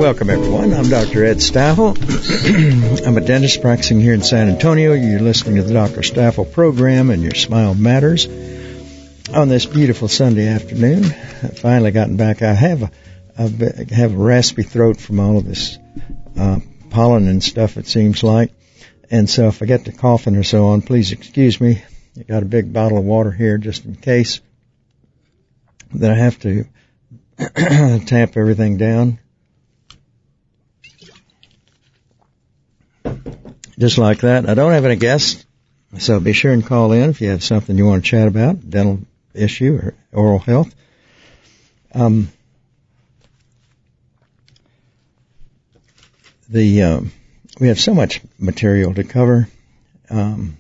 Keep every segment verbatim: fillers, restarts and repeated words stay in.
Welcome, everyone. I'm Doctor Ed Staffel. I'm a dentist practicing here in San Antonio. You're listening to the Doctor Staffel program, and your smile matters. On this beautiful Sunday afternoon, I've finally gotten back. I have a, I have a raspy throat from all of this uh, pollen and stuff, it seems like. And so if I get to coughing or so on, please excuse me. I got a big bottle of water here just in case. Then I have to tamp everything down. Just like that. I don't have any guests, so be sure and call in if you have something you want to chat about, dental issue or oral health. Um, the um, we have so much material to cover. Um,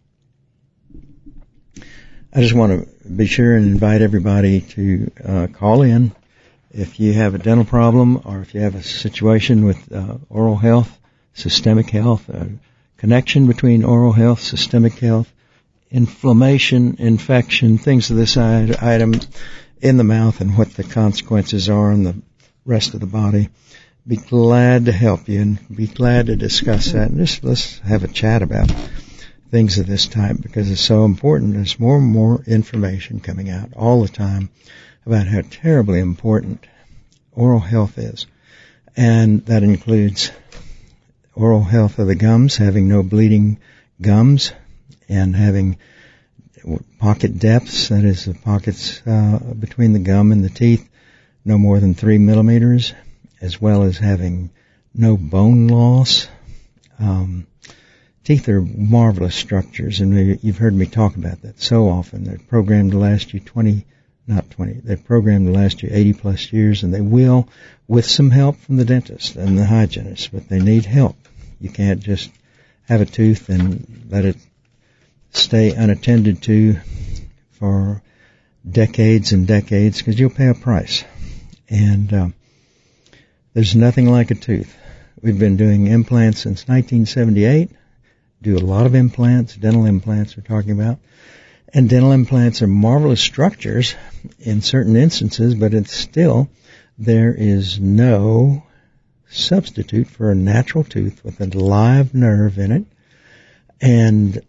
I just want to be sure and invite everybody to uh, call in if you have a dental problem or if you have a situation with uh, oral health, systemic health, a connection between oral health, systemic health, inflammation, infection, things of this item in the mouth and what the consequences are on the rest of the body. Be glad to help you and be glad to discuss that. And just let's have a chat about things of this type because it's so important. There's more and more information coming out all the time about how terribly important oral health is. And that includes oral health of the gums, having no bleeding gums, and having pocket depths, that is the pockets uh, between the gum and the teeth, no more than three millimeters, as well as having no bone loss. Um, teeth are marvelous structures, and you've heard me talk about that so often. They're programmed to last you twenty, not twenty, they're programmed to last you eighty plus years, and they will with some help from the dentist and the hygienist, but they need help. You can't just have a tooth and let it stay unattended to for decades and decades because you'll pay a price. And um, there's nothing like a tooth. We've been doing implants since nineteen seventy-eight. Do a lot of implants, dental implants we're talking about. And dental implants are marvelous structures in certain instances, but it's still, there is no substitute for a natural tooth with a live nerve in it and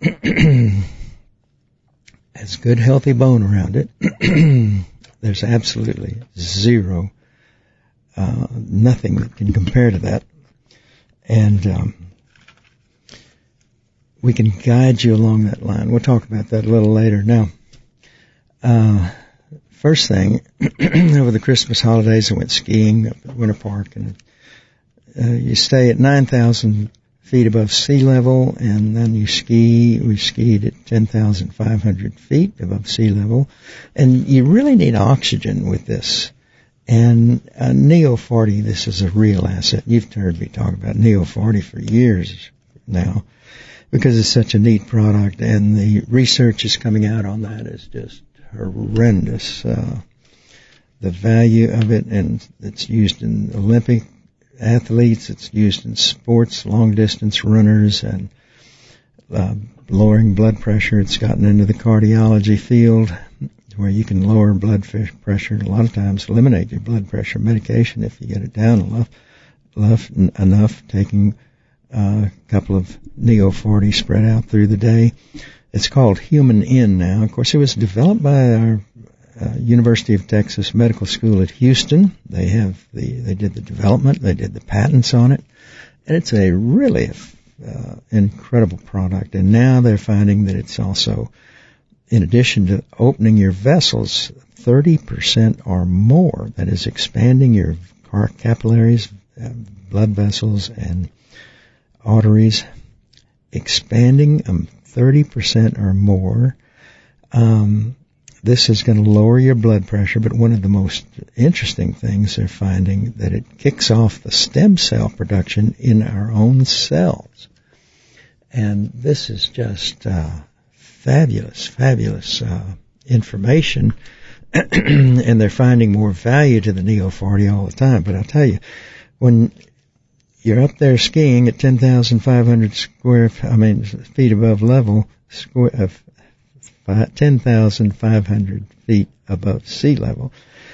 has good healthy bone around it. There's absolutely zero, uh, nothing that can compare to that. And um, we can guide you along that line. We'll talk about that a little later. Now, uh, first thing, over the Christmas holidays I went skiing up at Winter Park, and uh, you stay at nine thousand feet above sea level, and then you ski. We skied at ten thousand five hundred feet above sea level, and you really need oxygen with this. And uh, Neo forty, this is a real asset. You've heard me talk about Neo forty for years now, because it's such a neat product, and the research is coming out on that is just horrendous. Uh, the value of it, and it's used in Olympic athletes, it's used in sports, long-distance runners, and uh, lowering blood pressure. It's gotten into the cardiology field where you can lower blood pressure and a lot of times eliminate your blood pressure medication if you get it down enough, enough, enough taking uh, a couple of Neo forty spread out through the day. It's called Human In now. Of course, it was developed by our uh, University of Texas Medical School at Houston. They have the, they did the development, they did the patents on it, and it's a really uh, incredible product. And now they're finding that it's also, in addition to opening your vessels thirty percent or more, that is expanding your capillaries, uh, blood vessels, and arteries, expanding them thirty percent or more. Um, this is going to lower your blood pressure, but one of the most interesting things they're finding that it kicks off the stem cell production in our own cells. And this is just uh, fabulous, fabulous uh, information. And they're finding more value to the Neo forty all the time. But I'll tell you, when you're up there skiing at ten thousand five hundred square, I mean, feet above level, square, uh, ten thousand five hundred feet above sea level,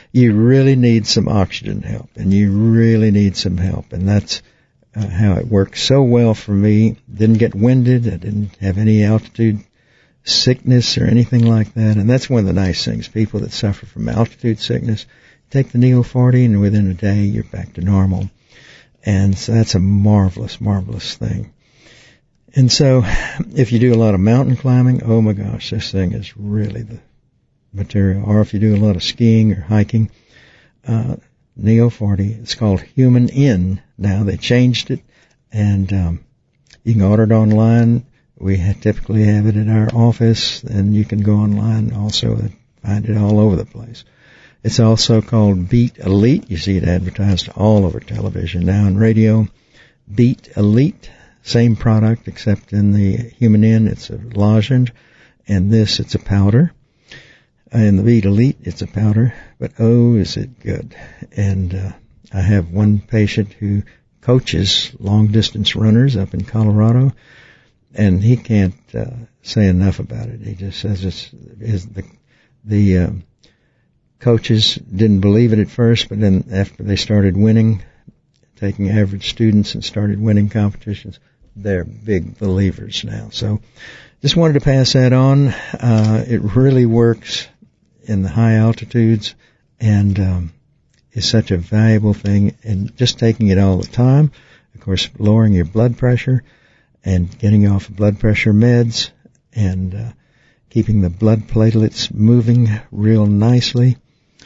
you really need some oxygen help, and you really need some help, and that's uh, how it worked so well for me. Didn't get winded. I didn't have any altitude sickness or anything like that, and that's one of the nice things. People that suffer from altitude sickness, take the Neo forty, and within a day you're back to normal. And so that's a marvelous, marvelous thing. And so if you do a lot of mountain climbing, oh my gosh, this thing is really the material. Or if you do a lot of skiing or hiking, uh, Neo forty, it's called Human In now. They changed it, and um, you can order it online. We have, typically have it at our office, and you can go online also and find it all over the place. It's also called Beat Elite. You see it advertised all over television now and radio. Beat Elite, same product except in the Human In it's a lozenge, and this it's a powder. In the Beat Elite it's a powder, but oh, is it good. And uh, I have one patient who coaches long-distance runners up in Colorado, and he can't uh, say enough about it. He just says it's is the the uh, coaches didn't believe it at first, but then after they started winning, taking average students and started winning competitions, they're big believers now. So just wanted to pass that on. Uh, it really works in the high altitudes, and um, is such a valuable thing. And just taking it all the time, of course, lowering your blood pressure and getting you off of blood pressure meds, and uh, keeping the blood platelets moving real nicely.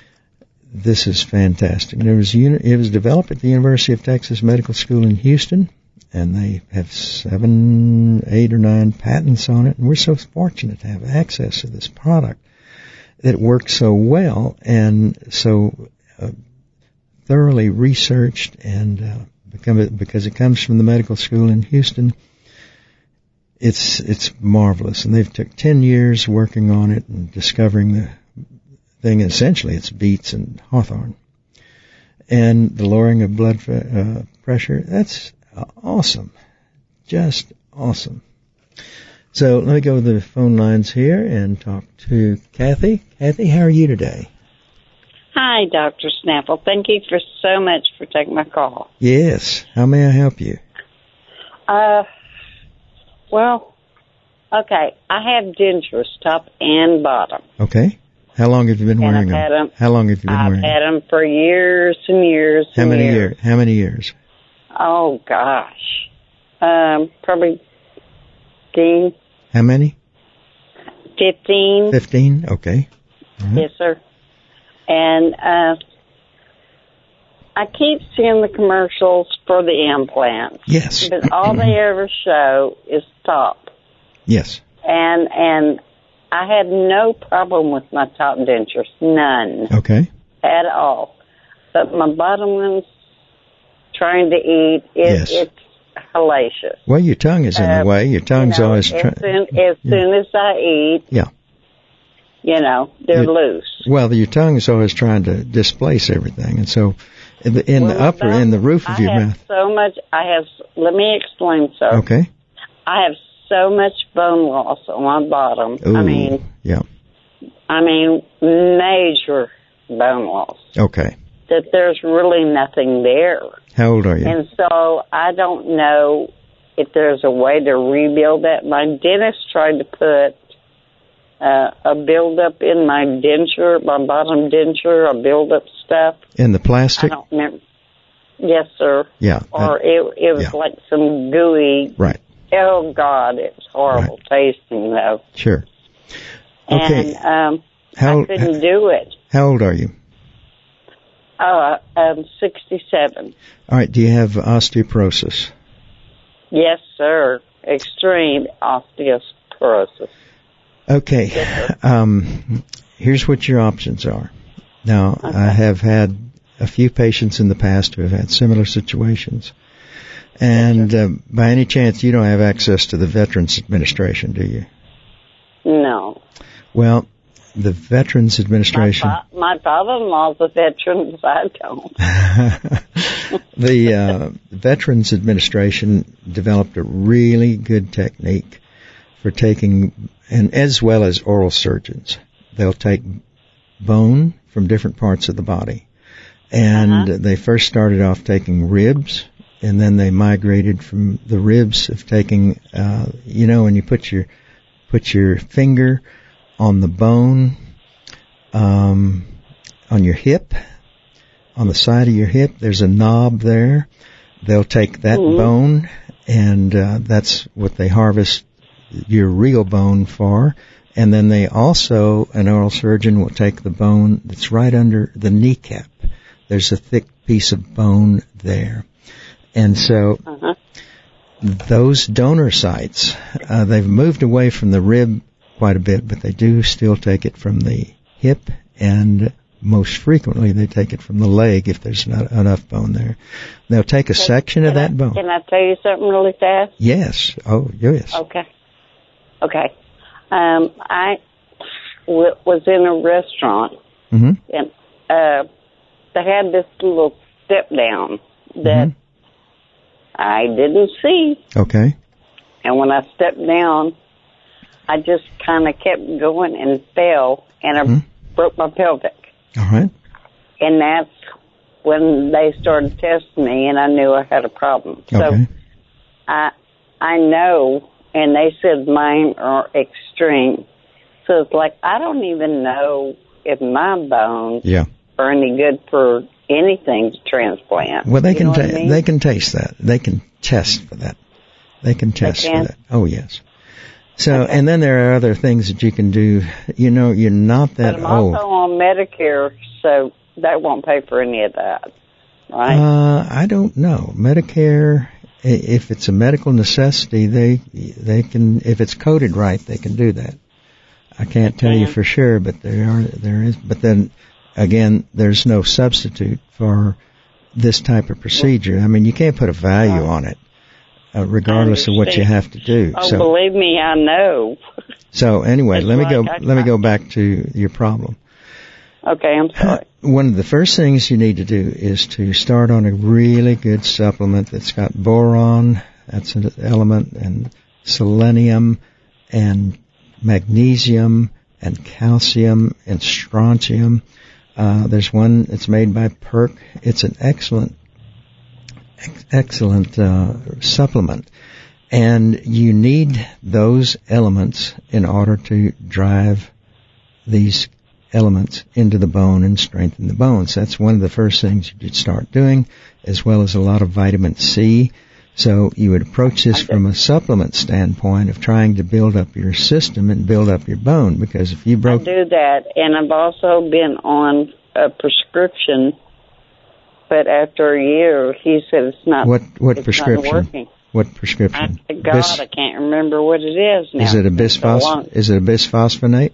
This is fantastic. There was uni- it was developed at the University of Texas Medical School in Houston, and they have seven, eight or nine patents on it, and we're so fortunate to have access to this product that works so well and so uh, thoroughly researched, and uh, become, because it comes from the medical school in Houston, it's it's marvelous. And they've took ten years working on it and discovering the thing. Essentially, it's beets and hawthorn. And the lowering of blood uh, pressure, that's awesome. Just awesome. So let me go to the phone lines here and talk to Kathy. Kathy, how are you today? Hi, Doctor Snaffle. Thank you for so much for taking my call. Yes. How may I help you? Uh, well, okay. I have dentures, top and bottom. Okay. How long have you been and wearing I've them? them? How long have you been I've wearing them? I've had them for years and years How and many years. years? How many years? Oh, gosh. Um, probably fifteen. How many? Fifteen. Fifteen? Okay. Mm-hmm. Yes, sir. And uh, I keep seeing the commercials for the implants. Yes. But all they ever show is top. Yes. And and I had no problem with my top dentures. None. Okay. At all. But my bottom one's trying to eat. It, Yes. It's hellacious. Well, your tongue is in Uh, the way. Your tongue's you know, always as trying. soon, as soon as I eat, Yeah. you know, they're You- loose. Well, your tongue is always trying to displace everything, and so in the, in Well, the upper, my in the roof of I your have mouth. so much. I have. Let me explain, sir. Okay. I have so much bone loss on my bottom. Ooh. I mean, Yeah. I mean, major bone loss. Okay. That there's really nothing there. How old are you? And so I don't know if there's a way to rebuild that. My dentist tried to put uh, a build-up in my denture, my bottom denture, a build-up stuff. In the I plastic? don't remember. Yes, sir. Yeah. Or that- it, it was yeah. like some gooey. Right. Oh, God, it's horrible tasting, though. Sure. Okay. And um, How I couldn't do it. how old are you? Uh, I'm sixty-seven. All right. Do you have osteoporosis? Yes, sir. Extreme osteoporosis. Okay. Yes, Um, here's what your options are. Now, Okay. I have had a few patients in the past who have had similar situations. And uh, by any chance, you don't have access to the Veterans Administration, do you? No. Well, the Veterans My, Administration... fa- my father-in-law's a veteran, but I don't. the uh, Veterans Administration developed a really good technique for taking, and as well as oral surgeons, they'll take bone from different parts of the body. And Uh-huh. they first started off taking ribs, and then they migrated from the ribs of taking, uh, you know, when you put your, put your finger on the bone, um, on your hip, on the side of your hip, there's a knob there. They'll take that Mm-hmm. bone, and uh, that's what they harvest your real bone for. And then they also, an oral surgeon will take the bone that's right under the kneecap. There's a thick piece of bone there. And so Uh-huh. those donor sites, uh, they've moved away from the rib quite a bit, but they do still take it from the hip, and most frequently they take it from the leg if there's not enough bone there. They'll take a Can- section of can I- that bone. Can I tell you something really fast? Yes. Oh, yes. Okay. Okay. Um, I w- was in a restaurant, Mm-hmm. and uh, they had this little step down that Mhm. I didn't see. Okay. And when I stepped down, I just kind of kept going and fell, and I Mhm. broke my pelvic. All right. And that's when they started testing me, and I knew I had a problem. So Okay. I I know, and they said mine are extreme. So it's like I don't even know if my bones Yeah. are any good for anything to transplant. Well, they You can know what ta- I mean? they can taste that. They can test for that. They can test can? for that. Oh, yes. So, Okay. and then there are other things that you can do. You know, you're not that But I'm old. also on Medicare, so that won't pay for any of that, right? Uh, I don't know. Medicare, i- if it's a medical necessity, they they can. If it's coded right, they can do that. I can't tell you can. for sure, but there are there is. But then again, there's no substitute for this type of procedure. I mean, you can't put a value on it, uh, regardless of what you understand. have to do. Oh, So, believe me, I know. so anyway, It's let me go. like I- Let me go back to your problem. Okay, I'm sorry. One of the first things you need to do is to start on a really good supplement that's got boron, that's an element, and selenium, and magnesium, and calcium, and strontium. Uh, there's one that's made by Perk. It's an excellent, ex- excellent uh, supplement. And you need those elements in order to drive these elements into the bone and strengthen the bones. That's one of the first things you should start doing, as well as a lot of vitamin C. So you would approach this from a supplement standpoint of trying to build up your system and build up your bone, because if you I broke... do that, and I've also been on a prescription, but after a year, he said it's not. What what it's prescription? Not working. What I, prescription? God, Bis- I can't remember what it is now. is it a It's been so long. bisphos- Is it a bisphosphonate?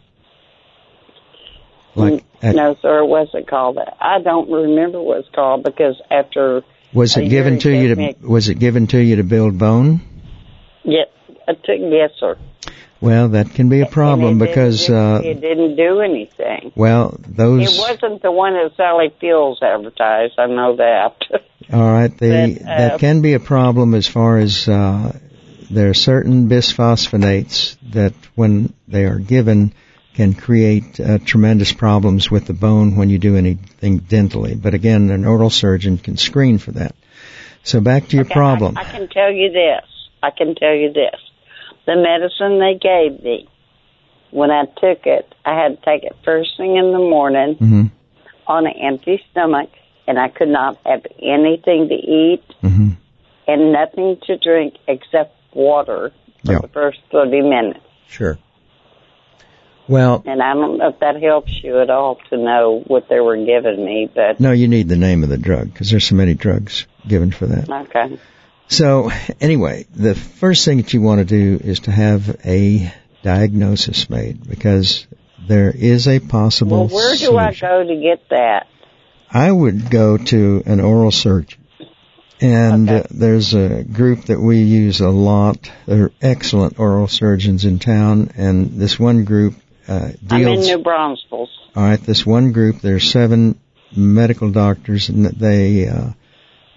Like Mm, no, sir, it wasn't called that. I don't remember what it's called because after was a it year given he to you gave to me- was it given to you to build bone? yeah, I took yes, sir. Well, that can be a problem And it because didn't, uh it didn't do anything. well, those It wasn't the one that Sally Fields advertised. I know that. all right, they But, uh, that can be a problem as far as uh there are certain bisphosphonates that when they are given can create uh, tremendous problems with the bone when you do anything dentally. But again, an oral surgeon can screen for that. So back to your Okay, problem. I, I can tell you this. I can tell you this. The medicine they gave me, when I took it, I had to take it first thing in the morning Mm-hmm. on an empty stomach, and I could not have anything to eat Mm-hmm. and nothing to drink except water for Yeah. the first thirty minutes. Sure. Well, And I don't know if that helps you at all to know what they were giving me, but no, you need the name of the drug because there's so many drugs given for that. okay. So anyway, the first thing that you want to do is to have a diagnosis made because there is a possible Well, where do I solution. go to get that? I would go to an oral surgeon. And Okay. uh, there's a group that we use a lot. They're excellent oral surgeons in town. And this one group uh, I'm in deals... New Braunfels. All right, this one group, there's seven medical doctors, and they uh,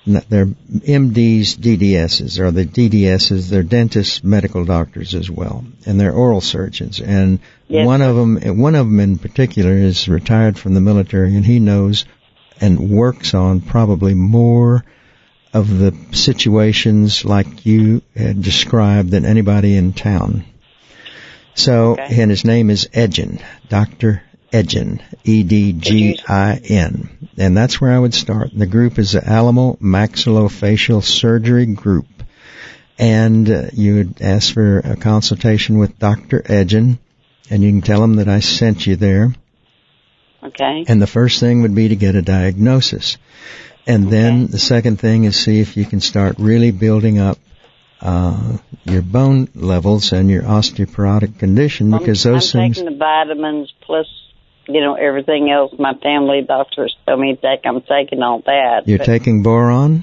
they're M Ds, D D Ss, or the D D Ss, they're dentists, medical doctors as well, and they're oral surgeons. And yes, one of them, one of them in particular, is retired from the military, and he knows and works on probably more of the situations like you had described than anybody in town. So, okay. And his name is Edgin, Doctor Edgin, E D G I N. And that's where I would start. The group is the Alamo Maxillofacial Surgery Group. And uh, you would ask for a consultation with Doctor Edgin, and you can tell him that I sent you there. Okay. And the first thing would be to get a diagnosis. And okay. then the second thing is see if you can start really building up uh your bone levels and your osteoporotic condition, because I'm, those I'm things... I'm taking the vitamins plus, you know, everything else my family doctors tell me to take. I'm taking all that. You're taking boron?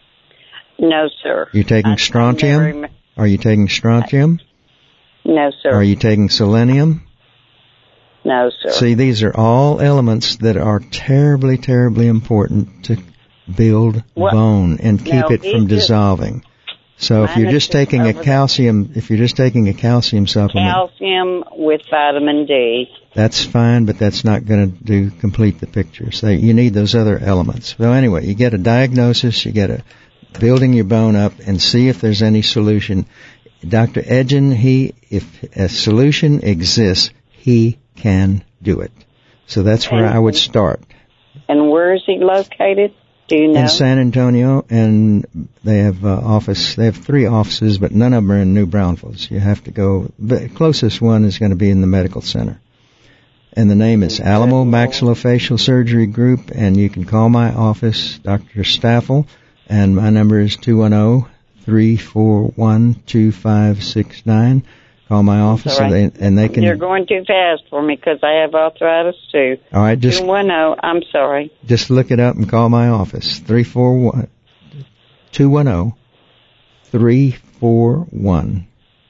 No, sir. You're taking I, strontium? Never... Are you taking strontium? No, sir. Are you taking selenium? No, sir. See, these are all elements that are terribly, terribly important to build well, bone and keep no, it from dissolving. So if you're just taking a calcium, if you're just taking a calcium supplement, calcium with vitamin D, that's fine, but that's not going to do complete the picture. So you need those other elements. So anyway, you get a diagnosis, you get a building your bone up, and see if there's any solution. Doctor Edgin, he, if a solution exists, he can do it. So that's where and, I would start. And where is he located? Do you know? In San Antonio, and they have uh, office. They have three offices, but none of them are in New Braunfels. You have to go. The closest one is going to be in the medical center, and the name is Alamo Maxillofacial Surgery Group. And you can call my office, Doctor Staffel, and my number is two one zero, three four one, two five six nine. Call my office, right. and, they, and they can... You're going too fast for me because I have arthritis, too. All right, just... two one zero, I'm sorry. Just look it up and call my office. three four one, two one zero, three four one,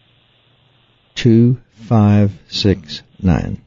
two five six nine.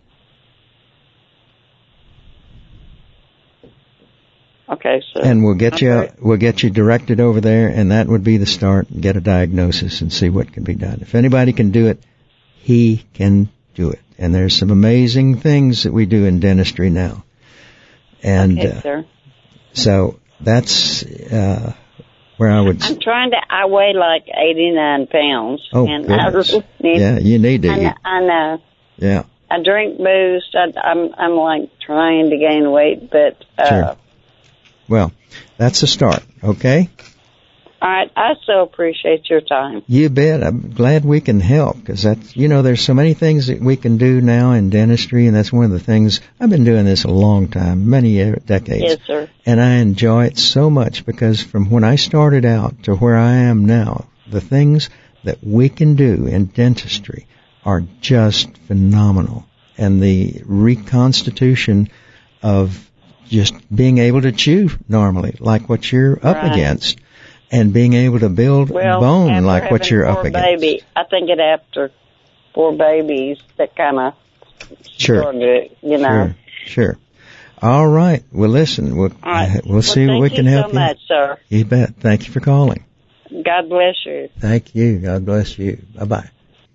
Okay, sir. And we'll get I'm you sorry. we'll get you directed over there, and that would be the start. Get a diagnosis and see what can be done. If anybody can do it, he can do it. And there's some amazing things that we do in dentistry now. And okay, uh, sir. So that's uh, where I would. I'm trying to. I weigh like eighty-nine pounds. Oh, and goodness. I need, yeah, you need to. I know. I know. Yeah. I drink booze. I, I'm I'm like trying to gain weight, but. Uh, sure. Well, that's a start. Okay. All right, I so appreciate your time. You bet. I'm glad we can help, because that's, you know, there's so many things that we can do now in dentistry, and that's one of the things. I've been doing this a long time, many decades. Yes, sir. And I enjoy it so much, because from when I started out to where I am now, the things that we can do in dentistry are just phenomenal. And the reconstitution of just being able to chew normally, like what you're up right. against. And being able to build well, bone like what you're up against. Baby, I think it after four babies that kind of sure. started, you know. Sure, sure. All right. Well, listen, we'll, right. we'll well, see what we can you help so you. Thank you so much, sir. You bet. Thank you for calling. God bless you. Thank you. God bless you. Bye-bye.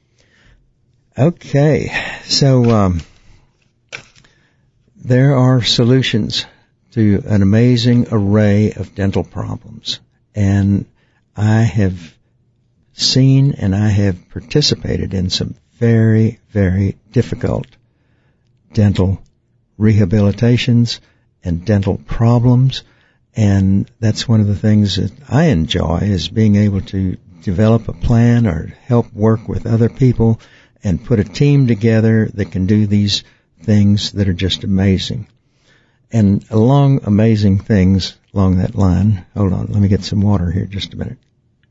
Okay. So, um, there are solutions to an amazing array of dental problems. And I have seen and I have participated in some very, very difficult dental rehabilitations and dental problems. And that's one of the things that I enjoy, is being able to develop a plan or help work with other people and put a team together that can do these things that are just amazing. And along amazing things along that line, hold on, let me get some water here just a minute.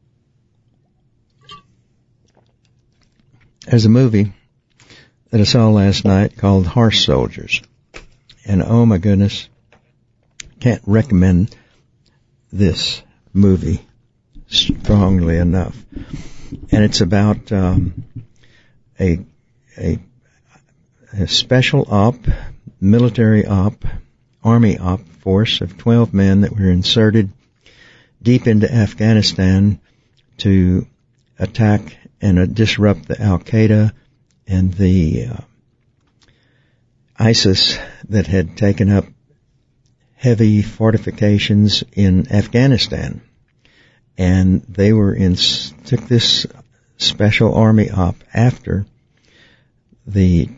There's a movie that I saw last night called Horse Soldiers. And oh my goodness, can't recommend this movie strongly enough. And it's about um, a, a, a special op, military op, Army op force of twelve men that were inserted deep into Afghanistan to attack and uh, disrupt the Al-Qaeda and the uh, ISIS that had taken up heavy fortifications in Afghanistan. And they were in, took this special army op after the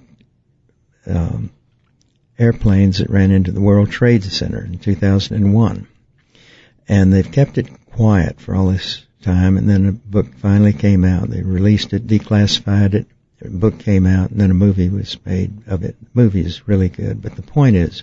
um, airplanes that ran into the World Trade Center in two thousand one. And they've kept it quiet for all this time, and then a book finally came out. They released it, declassified it, a book came out, and then a movie was made of it. The movie is really good, but the point is,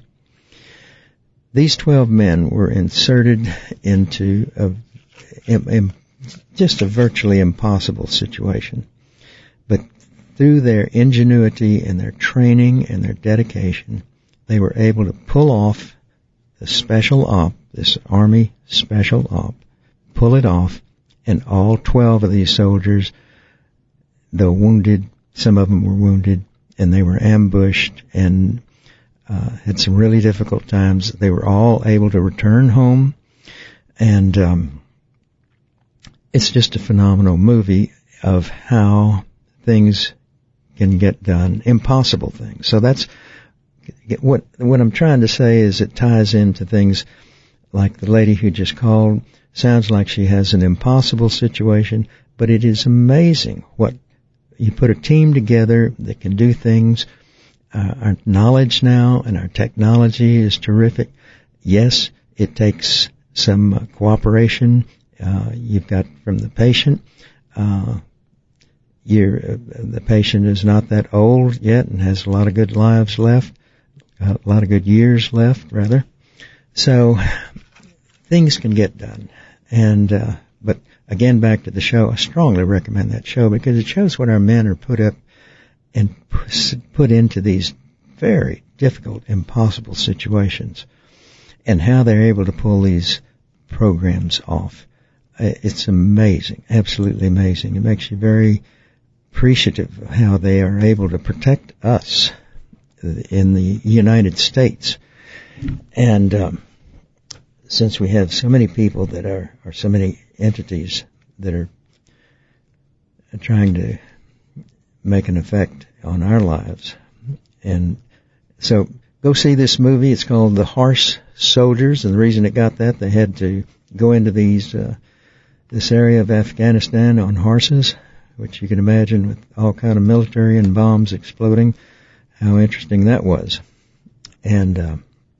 these twelve men were inserted into a, a, a, just a virtually impossible situation. But through their ingenuity and their training and their dedication, they were able to pull off the special op, this Army special op, pull it off, and all twelve of these soldiers, though wounded, some of them were wounded, and they were ambushed and uh, had some really difficult times. They were all able to return home, and um, it's just a phenomenal movie of how things can get done, impossible things. So that's what what I'm trying to say is it ties into things like the lady who just called. Sounds like she has an impossible situation, but it is amazing what you put a team together that can do things. Uh, our knowledge now and our technology is terrific. Yes, it takes some uh, cooperation. Uh, you've got from the patient. Uh, you're, uh, the patient is not that old yet and has a lot of good lives left, a lot of good years left, rather. So things can get done. And, uh, but again, back to the show, I strongly recommend that show because it shows what our men are put up and put into these very difficult, impossible situations and how they're able to pull these programs off. It's amazing, absolutely amazing. It makes you very appreciative of how they are able to protect us in the United States. And, um, since we have so many people that are, or so many entities that are trying to make an effect on our lives. And so go see this movie. It's called The Horse Soldiers, and the reason it got that, they had to go into these, uh, this area of Afghanistan on horses, which you can imagine with all kind of military and bombs exploding, how interesting that was. And, uh,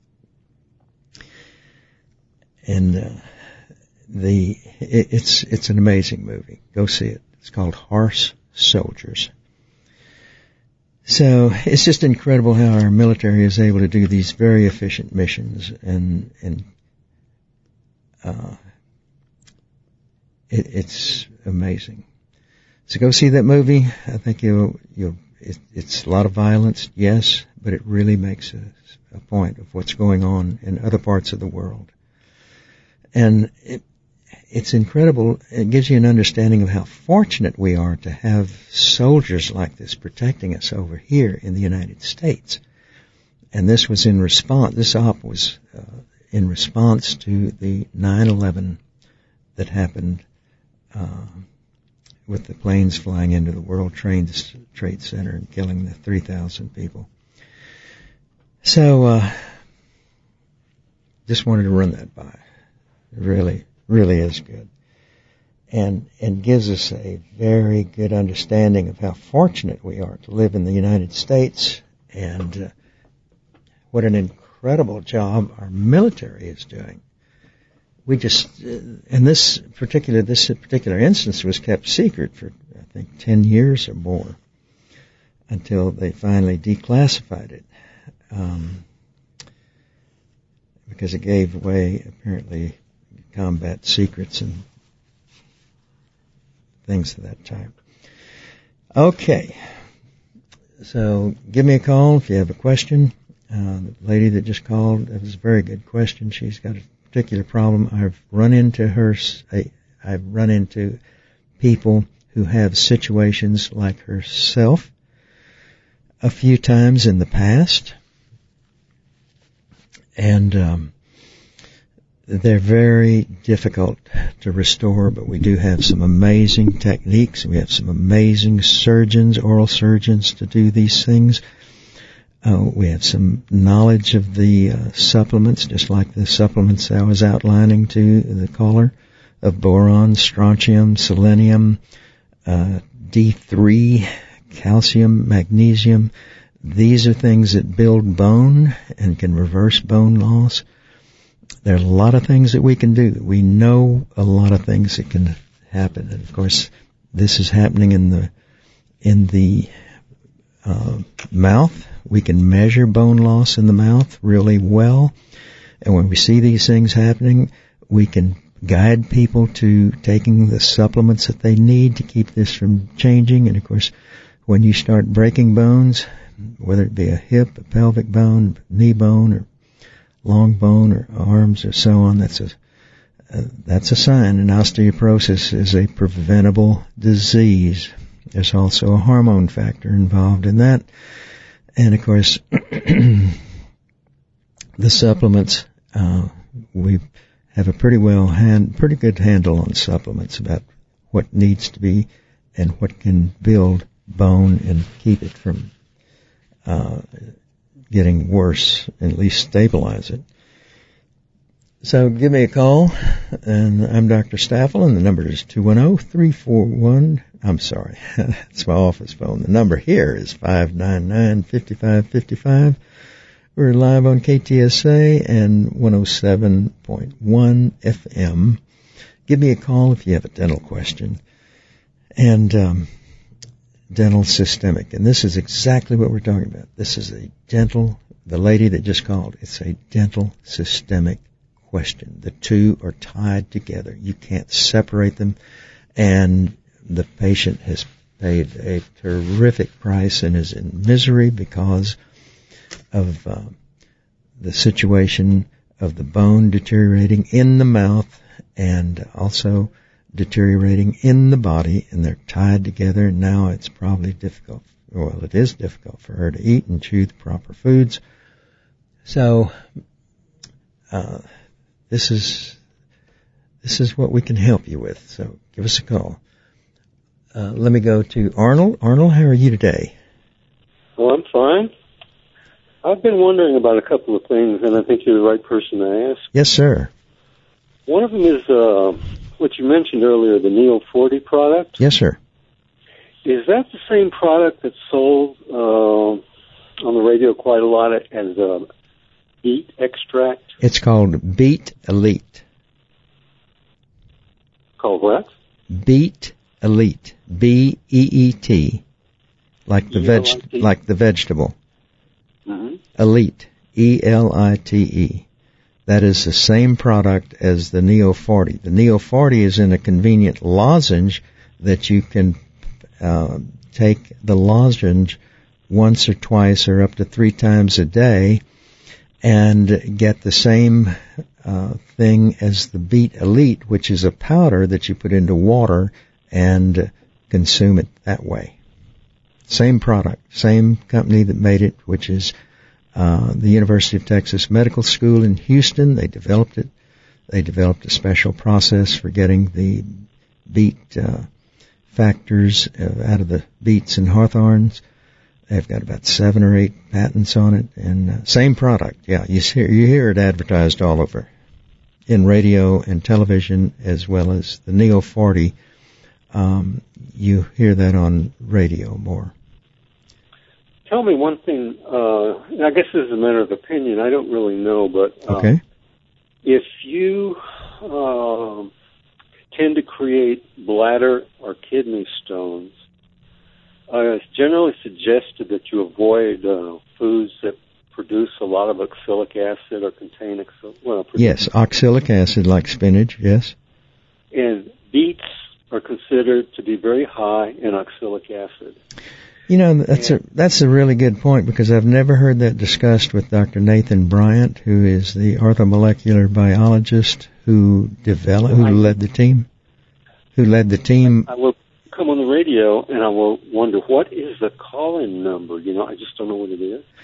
And uh, the it, it's it's an amazing movie. Go see it. It's called Horse Soldiers. So it's just incredible how our military is able to do these very efficient missions, and and uh, it, it's amazing. So go see that movie. I think you'll you'll. It, it's a lot of violence, yes, but it really makes a, a point of what's going on in other parts of the world. And it, it's incredible. It gives you an understanding of how fortunate we are to have soldiers like this protecting us over here in the United States. And this was in response, this op was uh, in response to the nine eleven that happened uh, with the planes flying into the World Trade Center and killing the three thousand people. So, uh, just wanted to run that by. It really, really is good. And, and gives us a very good understanding of how fortunate we are to live in the United States and uh, what an incredible job our military is doing. We just, uh, in this particular, this particular instance was kept secret for, I think, ten years or more until they finally declassified it. Um, because it gave away, apparently, combat secrets and things of that type. Okay. So give me a call if you have a question. Uh, the lady that just called, that was a very good question. She's got a particular problem. I've run into her, I've run into people who have situations like herself a few times in the past. And, um, they're very difficult to restore, but we do have some amazing techniques. We have some amazing surgeons, oral surgeons, to do these things. Uh, we have some knowledge of the uh, supplements, just like the supplements I was outlining to the caller, of boron, strontium, selenium, uh, D three, calcium, magnesium. These are things that build bone and can reverse bone loss. There are a lot of things that we can do. We know a lot of things that can happen. And of course, this is happening in the, in the, uh, mouth. We can measure bone loss in the mouth really well. And when we see these things happening, we can guide people to taking the supplements that they need to keep this from changing. And of course, when you start breaking bones, whether it be a hip, a pelvic bone, knee bone, or long bone, or arms, or so on, that's a uh, that's a sign. And osteoporosis is a preventable disease. There's also a hormone factor involved in that. And of course, the supplements, uh, we have a pretty well hand, pretty good handle on supplements about what needs to be and what can build bone and keep it from uh, getting worse, and at least stabilize it. So give me a call, and I'm Doctor Staffel, and the number is two one zero, three four one, I'm sorry, it's my office phone. The number here is five nine nine, five five five five. We're live on K T S A and one oh seven point one F M. Give me a call if you have a dental question. And um, dental systemic. And this is exactly what we're talking about. This is a dental, the lady that just called, it's a dental systemic question. The two are tied together. You can't separate them. And the patient has paid a terrific price and is in misery because of uh, the situation of the bone deteriorating in the mouth and also deteriorating in the body, and they're tied together. And now it's probably difficult, well, it is difficult for her to eat and chew the proper foods. So uh, this is this is what we can help you with. So give us a call. Uh, let me go to Arnold. Arnold, how are you today? Well, I'm fine. I've been wondering about a couple of things, and I think you're the right person to ask. Yes, sir. One of them is uh, what you mentioned earlier, the Neo forty product. Yes, sir. Is that the same product that's sold uh, on the radio quite a lot as uh, beet extract? It's called Beet Elite. Called what? Beet Elite. B E E T. Like the veg, like the vegetable. Mm-hmm. Elite. E L I T E. That is the same product as the Neo forty. The Neo forty is in a convenient lozenge that you can uh, take the lozenge once or twice or up to three times a day and get the same uh, thing as the Beet Elite, which is a powder that you put into water and consume it that way. Same product, same company that made it, which is uh, the University of Texas Medical School in Houston. They developed it. They developed a special process for getting the beet uh, factors uh, out of the beets and hawthorns. They've got about seven or eight patents on it, and uh, same product. Yeah, you hear you hear it advertised all over, in radio and television, as well as the Neo forty. Um, you hear that on radio more. Tell me one thing. Uh, I guess this is a matter of opinion. I don't really know, but uh, okay. If you uh, tend to create bladder or kidney stones, uh, it's generally suggested that you avoid uh, foods that produce a lot of oxalic acid or contain oxalic. Well, yes, oxalic acid, like spinach. Yes. And beets are considered to be very high in oxalic acid. You know, that's a that's a really good point, because I've never heard that discussed with Doctor Nathan Bryant, who is the orthomolecular biologist who developed, who led the team, who led the team. I, I will come on the radio and I will wonder, what is the call-in number? You know, I just don't know what it is.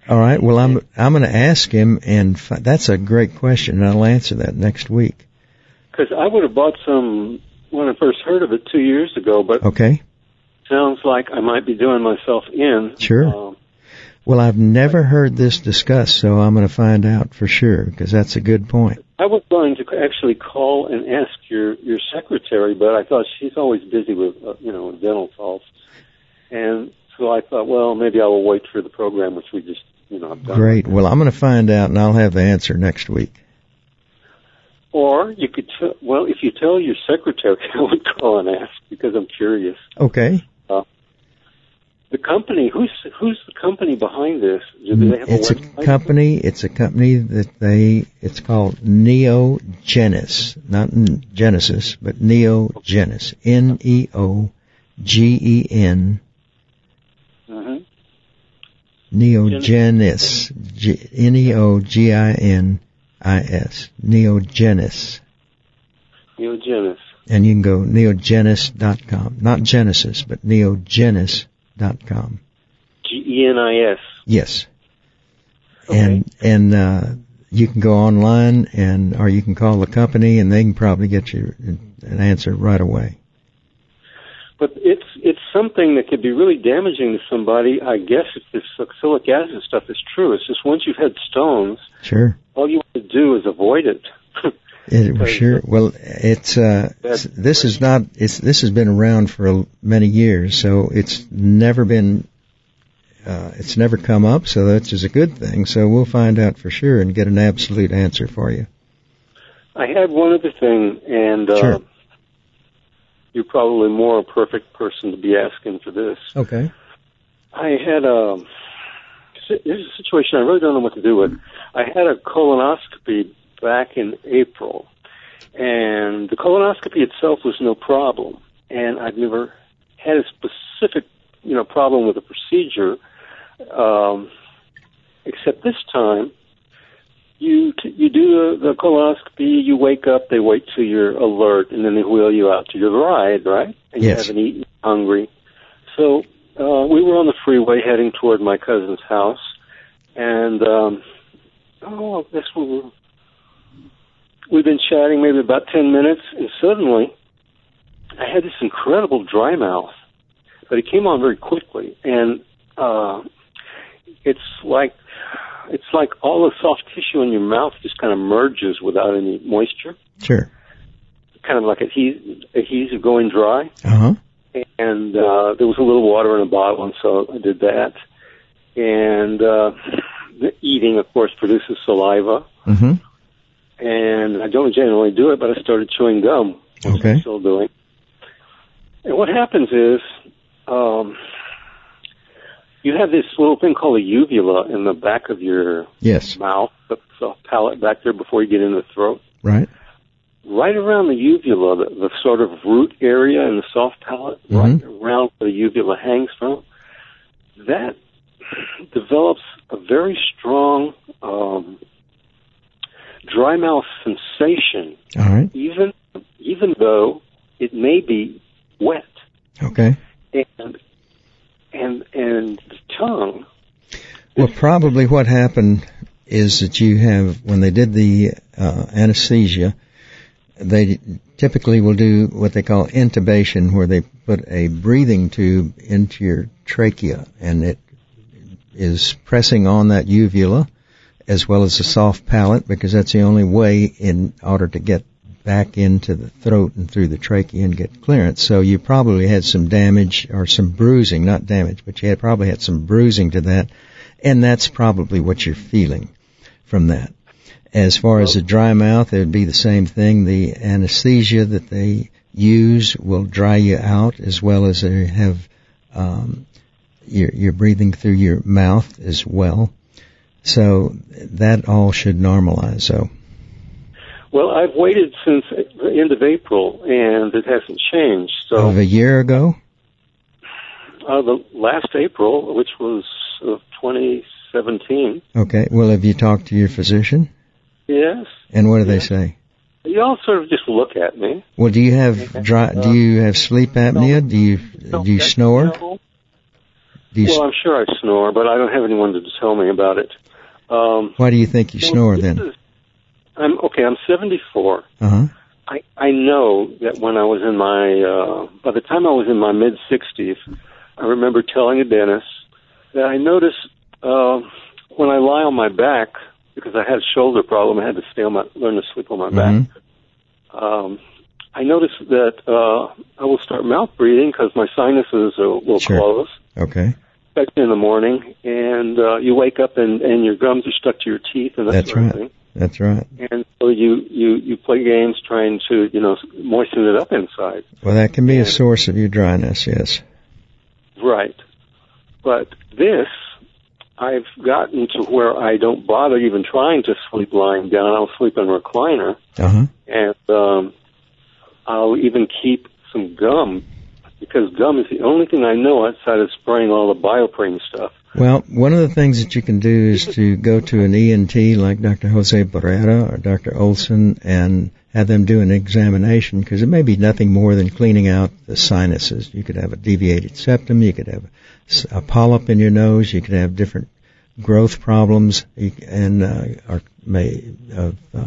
All right. Well, I'm I'm going to ask him, and fi- that's a great question, and I'll answer that next week. Because I would have bought some when I first heard of it two years ago, but okay, sounds like I might be doing myself in. Sure. Um, well, I've never heard this discussed, so I'm going to find out for sure, because that's a good point. I was going to actually call and ask your your secretary, but I thought she's always busy with uh, you know dental calls, and so I thought, well, maybe I will wait for the program, which we just you know have done. Great. Well, I'm going to find out, and I'll have the answer next week. Or you could, t- well, if you tell your secretary, I would call and ask because I'm curious. Okay. Uh, the company, who's who's the company behind this? Do they have it's a, a company. It's a company that they. It's called Neogenis, not Genesis, but Neogenis. N E O G E N. Mm-hmm. Neogenis. N E O G I N I S. Neogenis. Neogenis. And you can go neogenis dot com. Not Genesis, but neogenis dot com. G E N I S. Yes. Okay. And and uh you can go online, and or you can call the company, and they can probably get you an answer right away. But it's it's something that could be really damaging to somebody, I guess, if this succinic acid stuff is true. It's just once you've had stones, sure, all you want to do is avoid it. It, sure. Well, it's uh, this is not. It's this has been around for many years, so it's never been. Uh, it's never come up, so that's is a good thing. So we'll find out for sure and get an absolute answer for you. I had one other thing, and uh, sure. You're probably more a perfect person to be asking for this. Okay. I had a. There's a situation I really don't know what to do with. I had a colonoscopy back in April, and the colonoscopy itself was no problem, and I've never had a specific, you know, problem with the procedure, um, except this time, you t- you do the, the colonoscopy, you wake up, they wait till you're alert, and then they wheel you out to your ride, right? And yes. You haven't eaten, hungry. So uh, we were on the freeway heading toward my cousin's house, and um, oh, I guess we were. We've been chatting maybe about ten minutes, and suddenly I had this incredible dry mouth, but it came on very quickly, and uh, it's like it's like all the soft tissue in your mouth just kind of merges without any moisture. Sure. Kind of like adhes- adhesive going dry. Uh-huh. And uh, there was a little water in a bottle, and so I did that. And uh, the eating, of course, produces saliva. Mm-hmm. And I don't generally do it, but I started chewing gum, which okay. I'm still doing. And what happens is, um, you have this little thing called a uvula in the back of your yes. mouth, the soft palate back there before you get into the throat. Right. Right around the uvula, the, the sort of root area in the soft palate, mm-hmm. right around where the uvula hangs from, that develops a very strong um, dry mouth sensation, all right. even even though it may be wet. Okay. And and and the tongue. Well, probably what happened is that you have, when they did the uh, anesthesia, they typically will do what they call intubation, where they put a breathing tube into your trachea, and it is pressing on that uvula as well as the soft palate, because that's the only way in order to get back into the throat and through the trachea and get clearance. So you probably had some damage or some bruising, not damage, but you had probably had some bruising to that, and that's probably what you're feeling from that. As far as the dry mouth, it would be the same thing. The anesthesia that they use will dry you out, as well as they have um, you're, you're breathing through your mouth as well. So that all should normalize. So, well, I've waited since the end of April, and it hasn't changed. So, of a year ago? Uh, the last April, which was uh, twenty seventeen. Okay. Well, have you talked to your physician? Yes. And what do yes. they say? You all sort of just look at me. Well, do you have dry? Do you have sleep apnea? Do you do you snore? Do you well, I'm sure I snore, but I don't have anyone to tell me about it. Um, Why do you think you well, snore then? Is, I'm okay. I'm seventy-four. Uh huh. I I know that when I was in my uh, by the time I was in my mid sixties, I remember telling a dentist that I noticed uh, when I lie on my back, because I had a shoulder problem, I had to stay on my learn to sleep on my Mm-hmm. back. Um, I noticed that uh, I will start mouth breathing because my sinuses are, will Sure. close, Okay. especially in the morning, and uh, you wake up and, and your gums are stuck to your teeth and that That's sort right. of thing. That's right. And so you, you, you play games trying to, you know, moisten it up inside. Well, that can be a And- source of your dryness, yes. Right. But this, I've gotten to where I don't bother even trying to sleep lying down. I'll sleep in a recliner, Uh-huh. and um, I'll even keep some gum, because gum is the only thing I know outside of spraying all the Bioprene stuff. Well, one of the things that you can do is to go to an E N T like Doctor Jose Barrera or Doctor Olson and have them do an examination, because it may be nothing more than cleaning out the sinuses. You could have a deviated septum, you could have a polyp in your nose, you could have different growth problems, and uh, or may uh, uh,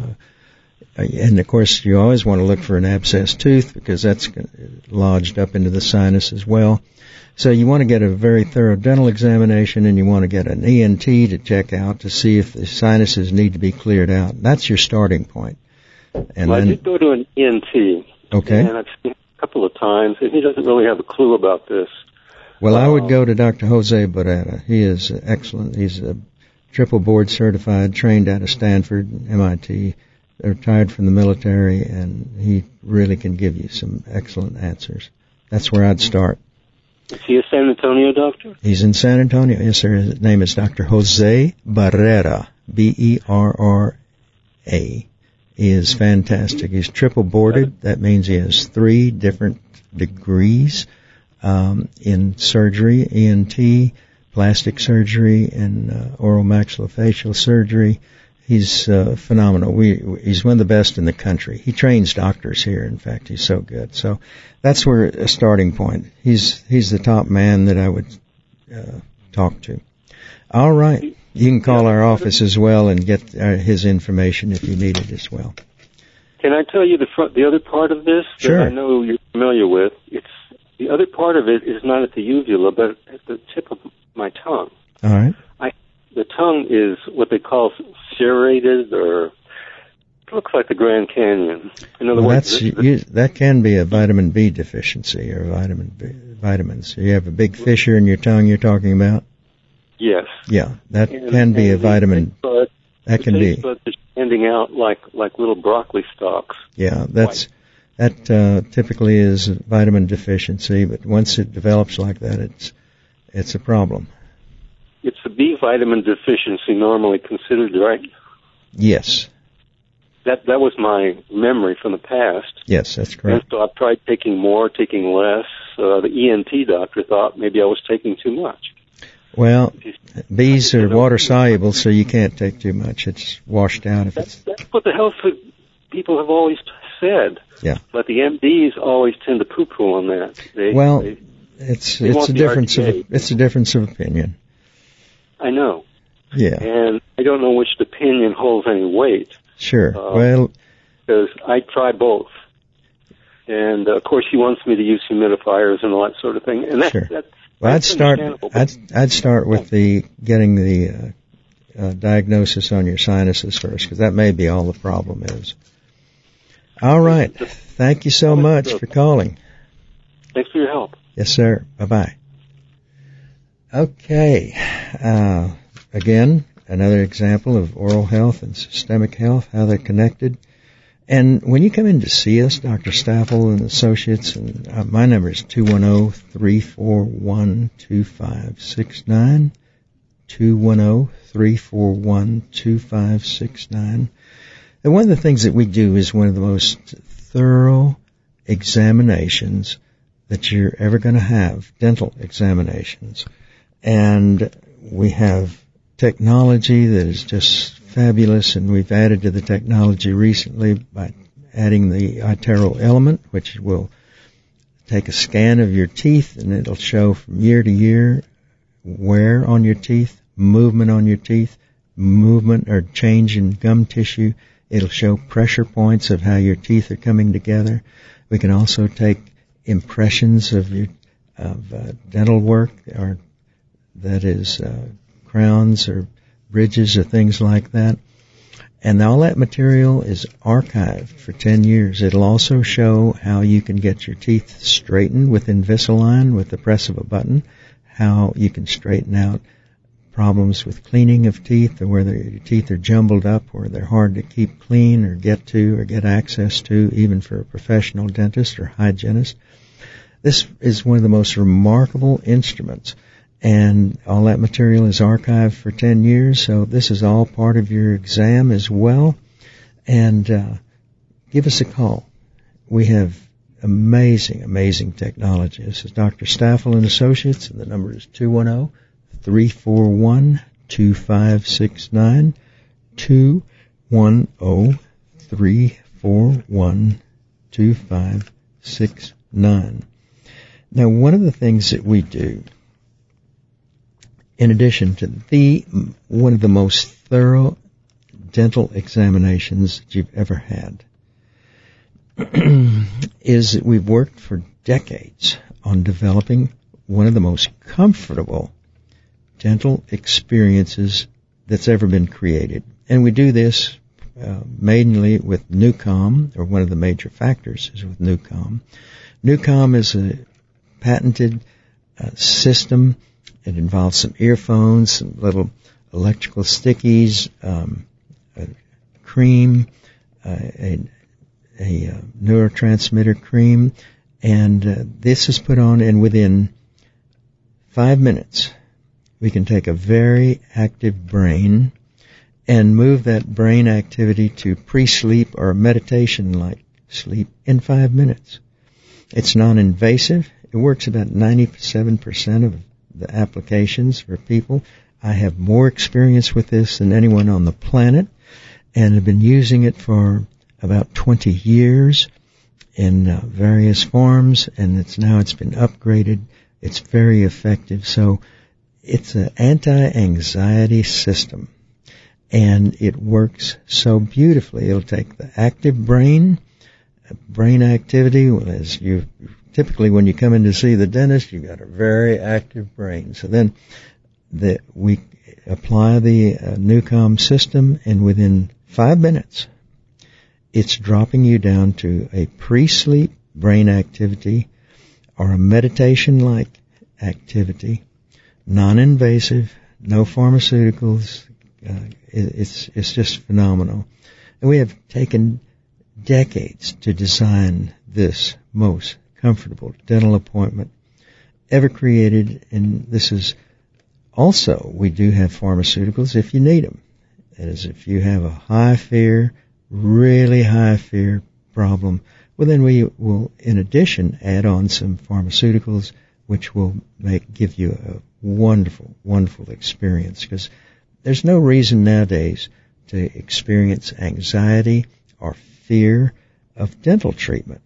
and of course you always want to look for an abscessed tooth, because that's lodged up into the sinus as well. So you want to get a very thorough dental examination, and you want to get an E N T to check out to see if the sinuses need to be cleared out. That's your starting point. And well, then, I did go to an E N T, okay. and I've seen him a couple of times, and he doesn't really have a clue about this. Well, I would Uh, go to Doctor Jose Barrera. He is excellent. He's a triple board certified, trained out of Stanford, M I T, retired from the military, and he really can give you some excellent answers. That's where I'd start. Is he a San Antonio doctor? He's in San Antonio. Yes, sir. His name is Doctor Jose Barrera, B E R R A. He is fantastic. He's triple boarded. That means he has three different degrees um, in surgery, E N T, plastic surgery, and uh, oral maxillofacial surgery. He's uh, phenomenal. We, he's one of the best in the country. He trains doctors here. In fact, he's so good. So that's where a starting point. He's he's the top man that I would uh, talk to. All right. You can call our office as well and get uh, his information if you need it as well. Can I tell you the front, the other part of this that Sure. I know you're familiar with? It's the other part of it is not at the uvula, but at the tip of my tongue. All right. I, the tongue is what they call serrated, or it looks like the Grand Canyon. In other Well, words, that's this- this- you, that can be a vitamin B deficiency or vitamin B, vitamins. You have a big fissure in your tongue you're talking about? yes, Yeah, that And- can be a and the vitamin. taste bud- That the can taste be. buds are standing out like like little broccoli stalks. Yeah, that's that uh, typically is a vitamin deficiency, but once it develops like that, it's it's a problem. It's a B vitamin deficiency normally considered, right? Yes, That that was my memory from the past. yes, that's And correct. so I've tried taking more, taking less. Uh, the E N T doctor thought maybe I was taking too much. Well, bees are water soluble, so you can't take too much. It's washed out if That's, it's. that's what the health food people have always said. Yeah. But the M Ds always tend to poo-poo on that. They, Well, they, It's They it's want a the difference R T A. of it's a difference of opinion. I know. Yeah, And I don't know which opinion holds any weight, sure. Uh, well, because I try both. And, uh, of course, he wants me to use humidifiers and all that sort of thing. And that, Sure. that's, well, I'd that's start. understandable. I'd I'd start with the getting the uh, uh, diagnosis on your sinuses first, because that may be all the problem is. All right. Thank you so much for calling. Thanks for your help. Yes, sir. Bye bye. Okay. Uh, again, another example of oral health and systemic health, how they're connected. And when you come in to see us, Doctor Staffel and Associates, and uh, my number is two one zero, three four one, two five six nine, two one zero, three four one, two five six nine. And one of the things that we do is one of the most thorough examinations that you're ever going to have, dental examinations. And we have technology that is just fabulous, and we've added to the technology recently by adding the iTero element, which will take a scan of your teeth, and it'll show from year to year wear on your teeth, movement on your teeth, movement or change in gum tissue. It'll show pressure points of how your teeth are coming together. We can also take impressions of your of uh, dental work, or that is uh, crowns or bridges or things like that. And all that material is archived for ten years. It'll also show how you can get your teeth straightened with Invisalign with the press of a button, how you can straighten out problems with cleaning of teeth, or whether your teeth are jumbled up or they're hard to keep clean or get to or get access to, even for a professional dentist or hygienist. This is one of the most remarkable instruments, and all that material is archived for ten years, so this is all part of your exam as well. And uh, give us a call. We have amazing, amazing technology. This is Doctor Staffel and Associates, and the number is two one zero, three four one, two five six nine, two one zero, three four one, two five six nine. Now, one of the things that we do, in addition to the one of the most thorough dental examinations that you've ever had, is that we've worked for decades on developing one of the most comfortable dental experiences that's ever been created. And we do this uh, mainly with Nucom, or one of the major factors is with Nucom. Nucom is a patented uh, system. It involves some earphones, some little electrical stickies, um, a cream, uh, a, a uh, neurotransmitter cream, and uh, this is put on, and within five minutes we can take a very active brain and move that brain activity to pre-sleep or meditation-like sleep in five minutes. It's non-invasive. It works about ninety-seven percent of the applications for people. I have more experience with this than anyone on the planet, and have been using it for about twenty years in uh, various forms, and it's now it's been upgraded. It's very effective. So it's an anti-anxiety system, and it works so beautifully. It'll take the active brain, brain activity, as you typically when you come in to see the dentist, you've got a very active brain. So then the, we apply the uh, Nucom system, and within five minutes, it's dropping you down to a pre-sleep brain activity or a meditation-like activity, non-invasive, no pharmaceuticals. Uh, it, it's it's just phenomenal. And we have taken decades to design this most comfortable dental appointment ever created, and this is also, we do have pharmaceuticals if you need them. That is, if you have a high fear, really high fear problem, well then we will, in addition, add on some pharmaceuticals which will make give you a wonderful, wonderful experience, because there's no reason nowadays to experience anxiety or fear of dental treatment.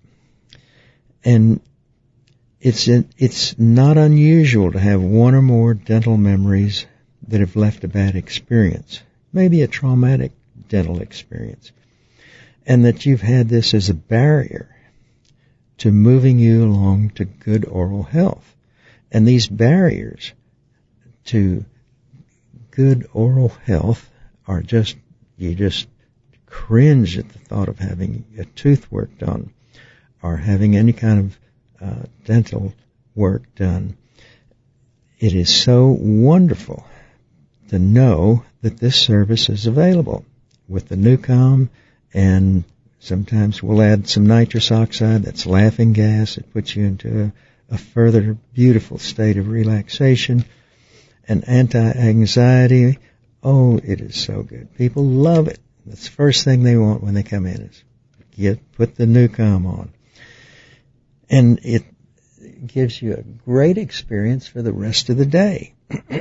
And it's it's not unusual to have one or more dental memories that have left a bad experience, maybe a traumatic dental experience, and that you've had this as a barrier to moving you along to good oral health. And these barriers to good oral health are just, you just cringe at the thought of having a tooth work done or having any kind of uh, dental work done. It is so wonderful to know that this service is available with the Nucom, and sometimes we'll add some nitrous oxide, that's laughing gas. It puts you into a, a further beautiful state of relaxation and anti-anxiety. Oh, it is so good. People love it. That's the first thing they want when they come in is get put the Nucom on. And it gives you a great experience for the rest of the day.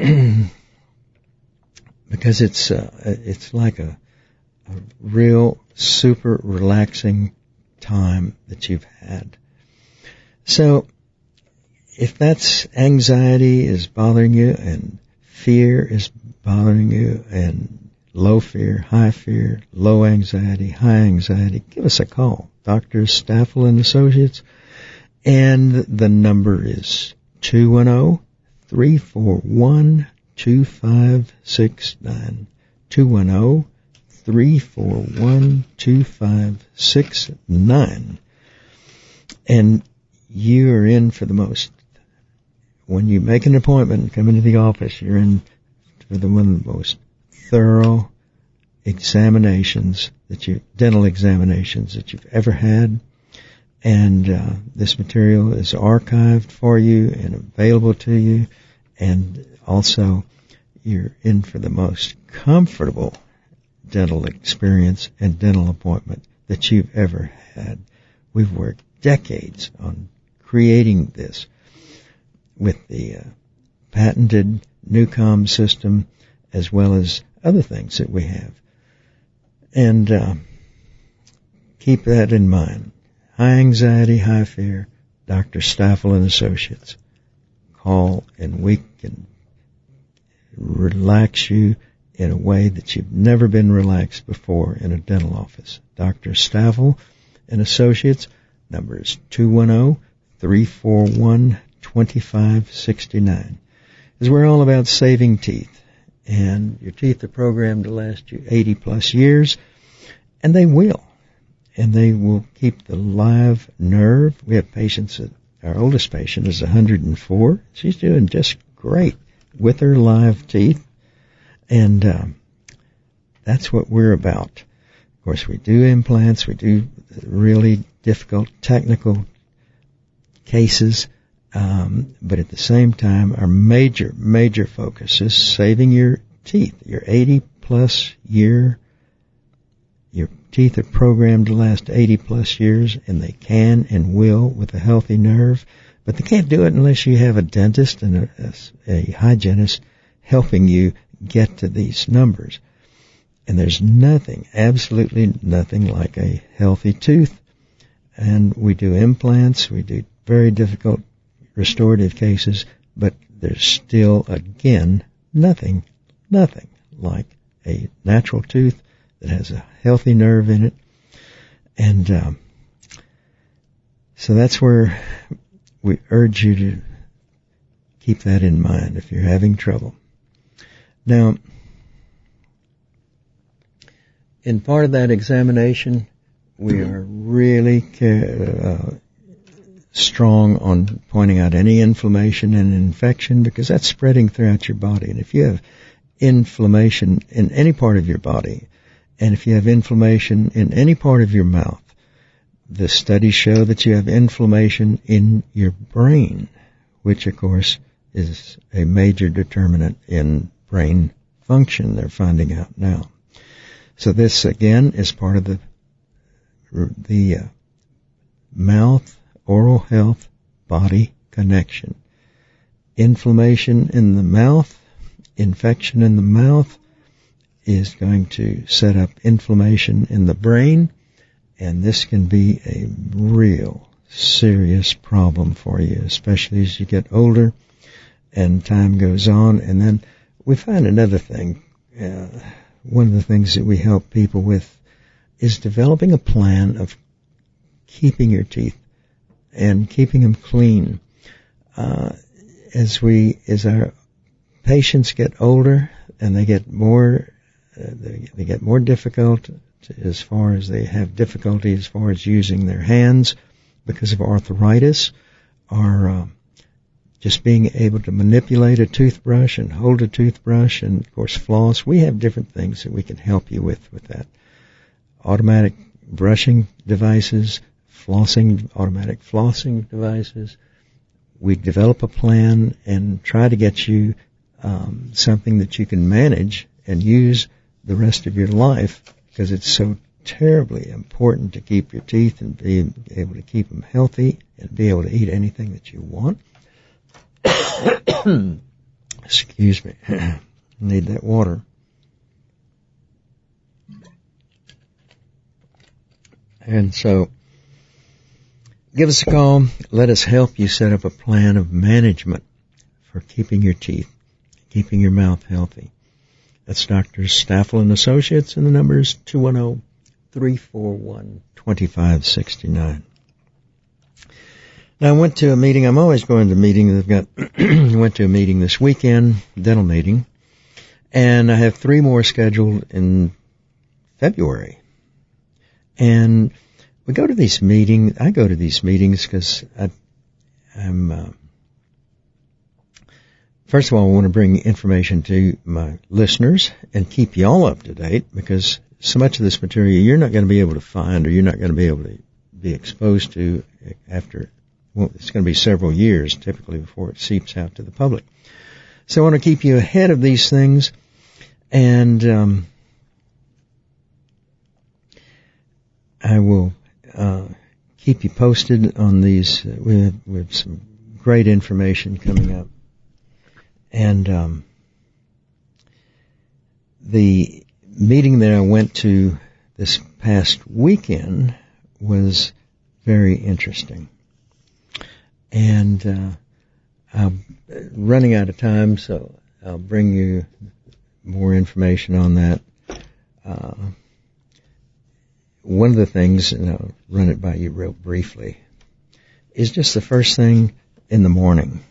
Because it's uh, it's like a, a real super relaxing time that you've had. So if that's anxiety is bothering you and fear is bothering you and low fear, high fear, low anxiety, high anxiety, give us a call. Doctor Staffel and Associates. And the number is two one zero, three four one, two five six nine. two one zero, three four one, two five six nine. And you are in for the most. When you make an appointment and come into the office, you're in for the one of the most thorough examinations that you, dental examinations that you've ever had. And uh, this material is archived for you and available to you. And also, you're in for the most comfortable dental experience and dental appointment that you've ever had. We've worked decades on creating this with the uh, patented Newcom system as well as other things that we have. And uh, keep that in mind. High anxiety, high fear, Doctor Staffel and Associates. Call and we can relax you in a way that you've never been relaxed before in a dental office. Doctor Staffel and Associates, number is two one zero, three four one, two five six nine. Because we're all about saving teeth. And your teeth are programmed to last you eighty plus years, and they will. And they will keep the live nerve. We have patients that, our oldest patient is one hundred four. She's doing just great with her live teeth. And um, that's what we're about. Of course, we do implants. We do really difficult technical cases. Um, but at the same time, our major, major focus is saving your teeth. Your eighty plus year, your teeth are programmed to last eighty plus years, and they can and will with a healthy nerve. But they can't do it unless you have a dentist and a, a, a hygienist helping you get to these numbers. And there's nothing, absolutely nothing like a healthy tooth. And we do implants, we do very difficult restorative cases, but there's still, again, nothing, nothing like a natural tooth that has a healthy nerve in it. And um, so that's where we urge you to keep that in mind if you're having trouble. Now, in part of that examination, we are really uh, strong on pointing out any inflammation and infection, because that's spreading throughout your body. And if you have inflammation in any part of your body, and if you have inflammation in any part of your mouth, the studies show that you have inflammation in your brain, which of course is a major determinant in brain function, they're finding out now. So this again is part of the the uh, mouth oral health body connection. Inflammation in the mouth, infection in the mouth is going to set up inflammation in the brain, and this can be a real serious problem for you, especially as you get older and time goes on. And then we find another thing. Uh, one of the things that we help people with is developing a plan of keeping your teeth and keeping them clean. Uh, as we, as our patients get older and they get more, uh, they, they get more difficult to, as far as they have difficulty as far as using their hands because of arthritis, or uh, just being able to manipulate a toothbrush and hold a toothbrush and, of course, floss. We have different things that we can help you with with that. Automatic brushing devices, flossing, automatic flossing devices. We develop a plan and try to get you um, something that you can manage and use the rest of your life, because it's so terribly important to keep your teeth and be able to keep them healthy and be able to eat anything that you want. Excuse me. Need that water. And so give us a call. Let us help you set up a plan of management for keeping your teeth, keeping your mouth healthy. That's Doctor Staffel and Associates, and the number is two one zero, three four one, two five six nine. Now, I went to a meeting. I'm always going to meetings. I've got, went to a meeting this weekend, dental meeting, and I have three more scheduled in February. And we go to these meetings. I go to these meetings because I'm, uh, first of all, I want to bring information to my listeners and keep you all up to date, because so much of this material you're not going to be able to find, or you're not going to be able to be exposed to after, well, it's going to be several years typically before it seeps out to the public. So I want to keep you ahead of these things, and um, I will uh, keep you posted on these. Uh, we, have, we have some great information coming up. And um, the meeting that I went to this past weekend was very interesting. And uh, I'm running out of time, so I'll bring you more information on that. Uh, one of the things, and I'll run it by you real briefly, is just the first thing in the morning.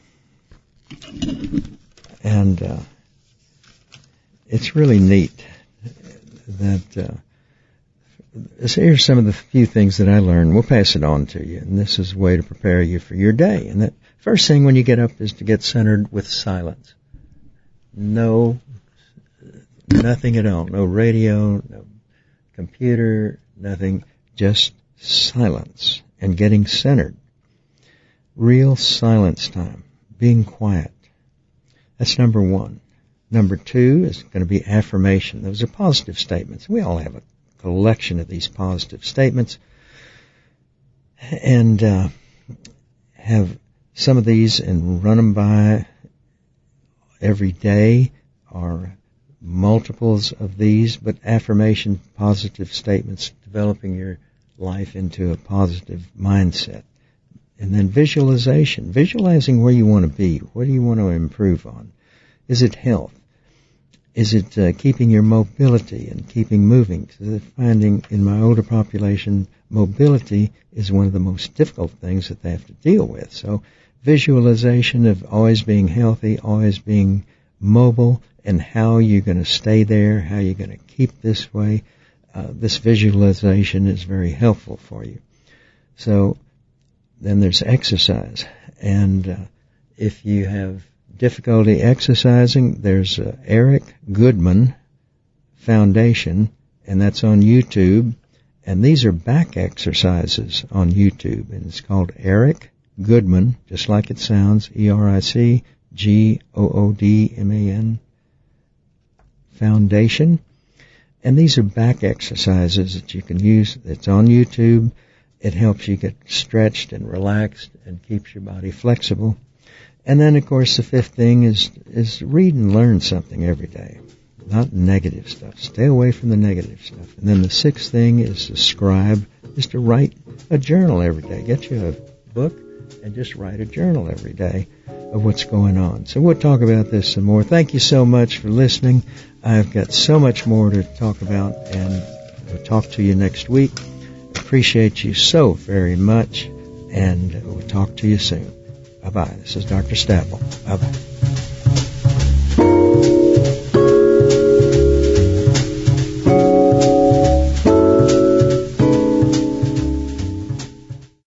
And uh, it's really neat that uh, so here's some of the few things that I learned. We'll pass it on to you, and this is a way to prepare you for your day. And that first thing when you get up is to get centered with silence. No, nothing at all. No radio, no computer, nothing. Just silence and getting centered. Real silence time. Being quiet. That's number one. Number two is going to be affirmation. Those are positive statements. We all have a collection of these positive statements. And uh, have some of these and run them by every day, or multiples of these, but affirmation, positive statements, developing your life into a positive mindset. And then visualization, visualizing where you want to be. What do you want to improve on? Is it health? Is it uh, keeping your mobility and keeping moving? Because finding in my older population, mobility is one of the most difficult things that they have to deal with. So visualization of always being healthy, always being mobile, and how you're going to stay there, how you're going to keep this way. Uh, this visualization is very helpful for you. So then there's exercise. And uh, if you have difficulty exercising, there's uh, Eric Goodman Foundation, and that's on YouTube. And these are back exercises on YouTube. And it's called Eric Goodman, just like it sounds, E R I C G O O D M A N Foundation. And these are back exercises that you can use. It's on YouTube. It helps you get stretched and relaxed and keeps your body flexible. And then, of course, the fifth thing is is read and learn something every day, not negative stuff. Stay away from the negative stuff. And then the sixth thing is to scribe, is to write a journal every day. Get you a book and just write a journal every day of what's going on. So we'll talk about this some more. Thank you so much for listening. I've got so much more to talk about, and we'll talk to you next week. Appreciate you so very much, and we'll talk to you soon. Bye-bye. This is Doctor Staffel. Bye-bye.